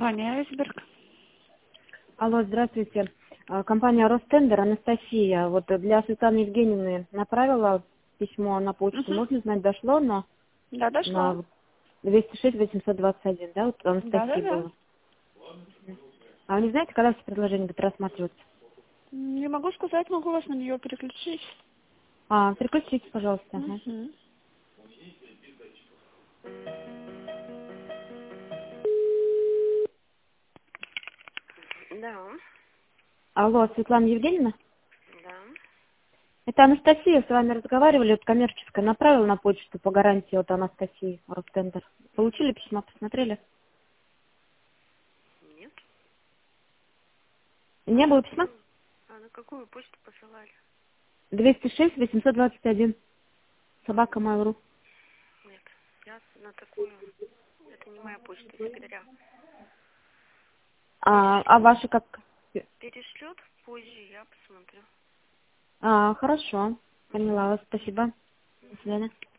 Компания «Айсберг». Алло, здравствуйте. Компания «Ростендер», Анастасия. Вот для Светланы Евгеньевны направила письмо на почту. Угу. Можно знать, дошло на Да, дошло. 206-821, да? Вот Анастасии Да. было. А вы не знаете, когда все предложения будут рассматриваться? Не могу сказать, могу вас на нее переключить. Переключите, пожалуйста. Ага. Угу. Да, Алло, Светлана Евгеньевна? да. Это Анастасия, с вами разговаривали, вот коммерческая, направила на почту по гарантии от Анастасии, Ростендер. Получили письмо, посмотрели? Нет. Не было письма? На какую почту посылали? 206-821, собака Mail.ru. Нет. Я на такую. Это не моя почта секретаря. А ваши как? Перешлет позже, я посмотрю. Хорошо. Поняла вас. Спасибо. До свидания.